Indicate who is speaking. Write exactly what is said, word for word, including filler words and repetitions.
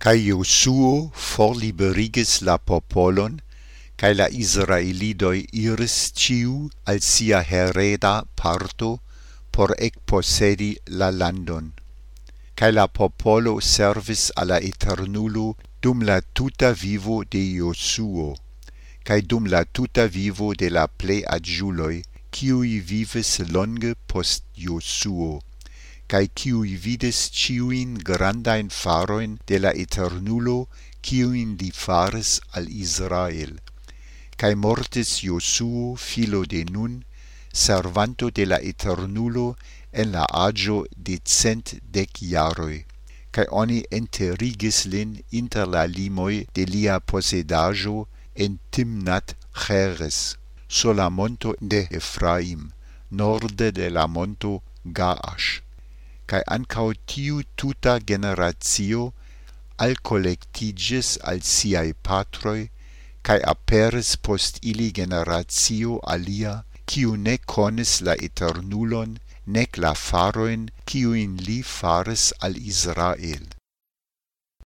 Speaker 1: Kai Josuo forliberigis la popolon, kai la Israelidoi iris ciu al sia hereda parto por ekposedi la landon. Kai la popolo servis alla Eternulo dum la tuta vivo de Josuo, kai dum la tuta vivo de la plei adjuloi, kiui vivis longe post Josuo, kai kiui vidis ciuin grandain faroin de la Eternulo, kiuin li faris al Israel. Kai mortis Josuo, filo de Nun, servanto de la Eternulo, en la agio de cent dec jaroi, kai oni enterigis lin inter la limoi de lia posedajo en Timnat Cheres, sur la monto de Efraim, norde de la monto Gaash. Kai ancau tiu tuta generatio alcollectigis al siai patroi, kai aperis post ili generatio alia, kiu ne conis la Eternulon, nec la faroin, kiuin li faris al Israel.